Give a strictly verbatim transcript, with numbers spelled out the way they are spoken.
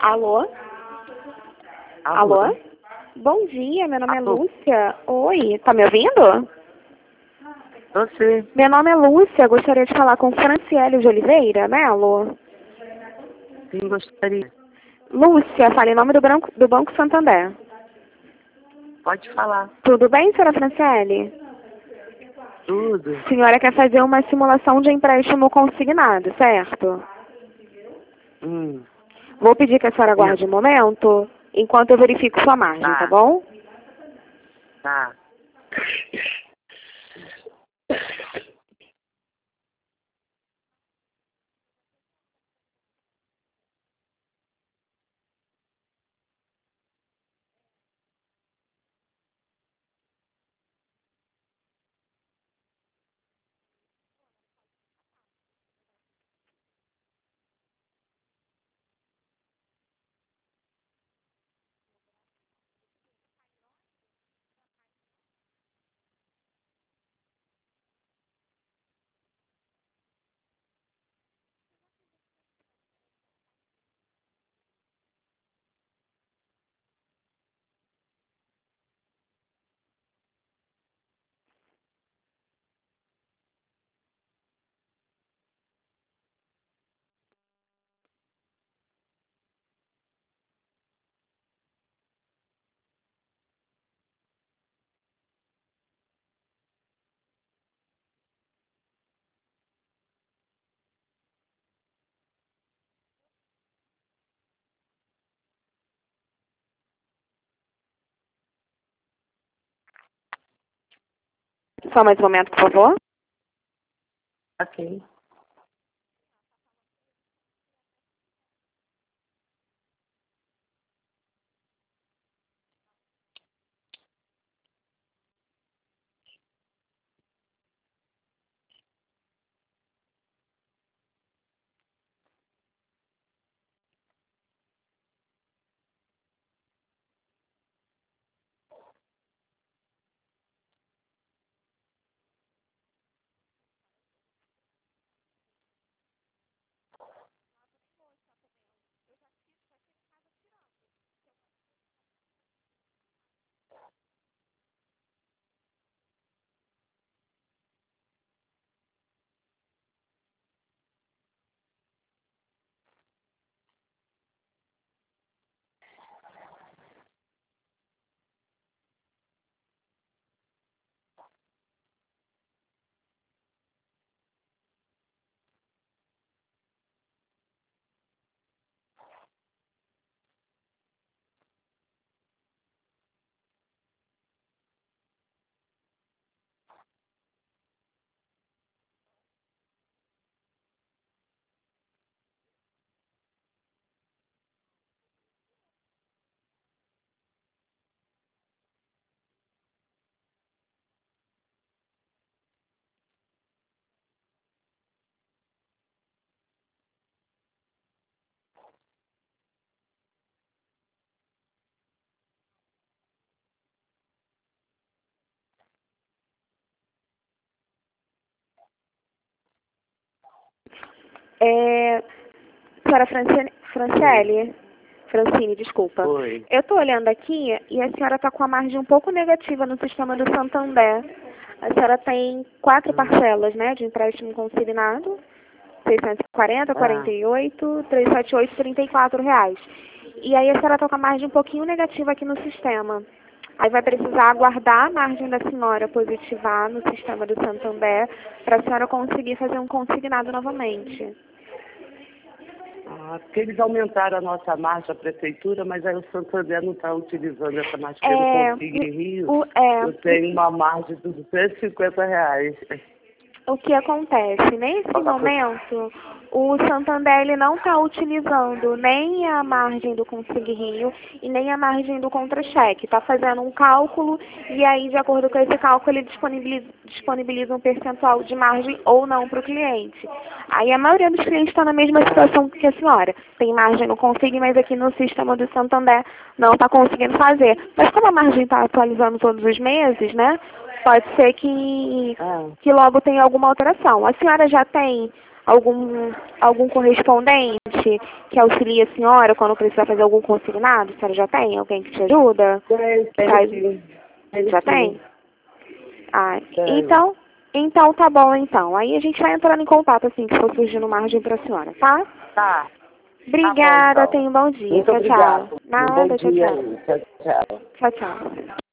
Alô? Alô? Alô? Bom dia, meu nome é Alô? Lúcia. Oi, tá me ouvindo? Você? Meu nome é Lúcia, gostaria de falar com Franciele de Oliveira, Melo. Sim, gostaria. Lúcia, fala em nome do, branco, do Banco Santander. Pode falar. Tudo bem, senhora Franciele? Tudo. A senhora quer fazer uma simulação de empréstimo consignado, certo? Hum. Vou pedir que a senhora aguarde Isso. um momento, enquanto eu verifico sua margem, tá, Tá. bom? Tá. Só mais um momento, por favor. Ok. É, senhora Francine, Franciele, Francine, desculpa. Oi. Eu estou olhando aqui e a senhora está com a margem um pouco negativa no sistema do Santander. A senhora tem quatro Hum. parcelas, né, de empréstimo consignado, seiscentos e quarenta, quarenta Ah. e oito, trezentos e setenta e oito, trinta e quatro reais. E aí a senhora está com a margem um pouquinho negativa aqui no sistema. Aí vai precisar aguardar a margem da senhora positivar no sistema do Santander para a senhora conseguir fazer um consignado novamente. Ah, porque eles aumentaram a nossa margem, a prefeitura, mas aí o Santander não está utilizando essa margem, porque no É, Consigne Rio o, é, eu tenho uma margem de duzentos e cinquenta reais. o que acontece? Nesse momento, o Santander ele não está utilizando nem a margem do Consigne Rio e nem a margem do contra-cheque. Está fazendo um cálculo e aí, de acordo com esse cálculo, ele disponibiliza, disponibiliza um percentual de margem ou não para o cliente. Aí a maioria dos clientes está na mesma situação que a senhora. Tem margem no Consigne, mas aqui no sistema do Santander não está conseguindo fazer. Mas como a margem está atualizando todos os meses, né? Pode ser que, Ah. que logo tenha alguma alteração. A senhora já tem algum, algum correspondente que auxilie a senhora quando precisar fazer algum consignado? A senhora já tem alguém que te ajuda? Tem, tem Faz... sim. Tem Já sim. tem? Ah, Tem. então, então tá bom então. Aí a gente vai entrando em contato assim que for surgindo margem pra senhora, tá? Tá. Obrigada, Tá bom, então. tenha um bom dia. Muito tchau, obrigado. tchau. Um bom Nada, tchau, dia tchau. aí. Tchau, tchau. Tchau, tchau.